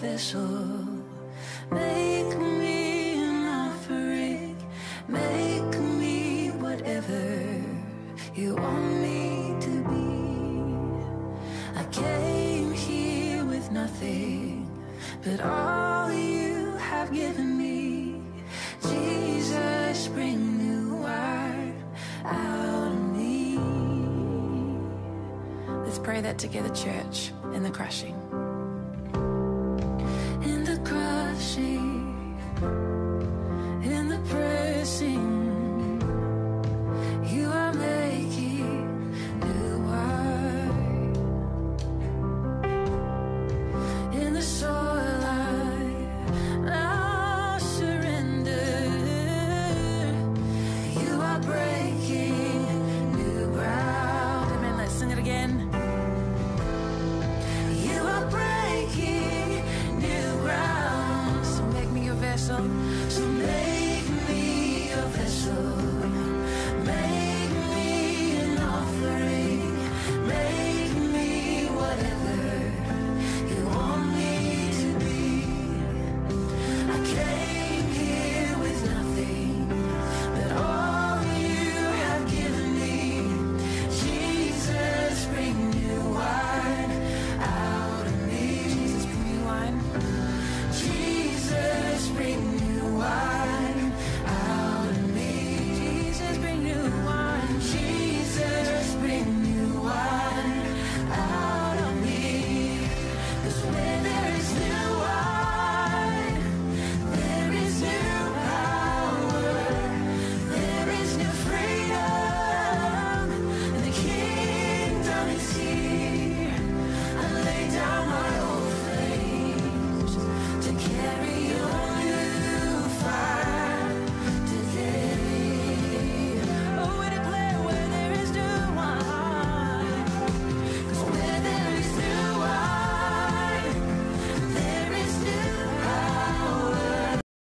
vessel. Make me an offering. Make me whatever you want me to be. I came here with nothing but all you have given me. Jesus, bring new wine out of me. Let's pray that together, church, in the crushing.